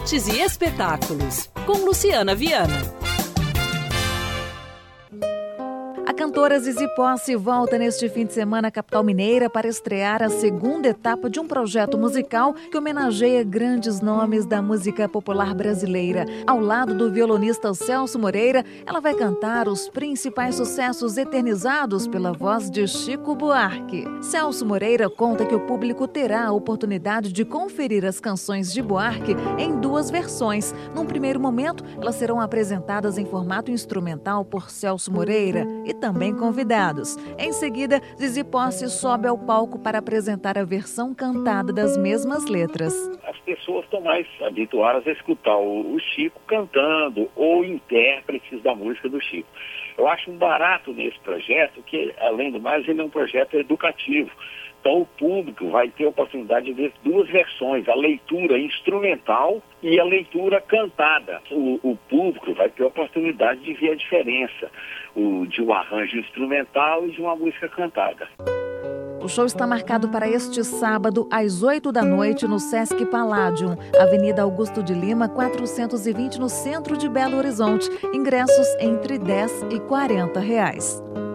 Artes e espetáculos, com Luciana Viana. A cantora Zizi Posse volta neste fim de semana à capital mineira para estrear a segunda etapa de um projeto musical que homenageia grandes nomes da música popular brasileira. Ao lado do violonista Celso Moreira, ela vai cantar os principais sucessos eternizados pela voz de Chico Buarque. Celso Moreira conta que o público terá a oportunidade de conferir as canções de Buarque em duas versões. Num primeiro momento, elas serão apresentadas em formato instrumental por Celso Moreira e também convidados. Em seguida, Zizi Posse sobe ao palco para apresentar a versão cantada das mesmas letras. As pessoas estão mais habituadas a escutar o Chico cantando ou intérpretes da música do Chico. Eu acho um barato nesse projeto que, além do mais, ele é um projeto educativo. Então o público vai ter a oportunidade de ver duas versões, a leitura instrumental e a leitura cantada. O público vai ter a oportunidade de ver a diferença de um arranjo instrumental e de uma música cantada. O show está marcado para este sábado, às 8 da noite, no Sesc Palladium, Avenida Augusto de Lima, 420, no centro de Belo Horizonte. Ingressos entre R$ 10 e R$ 40.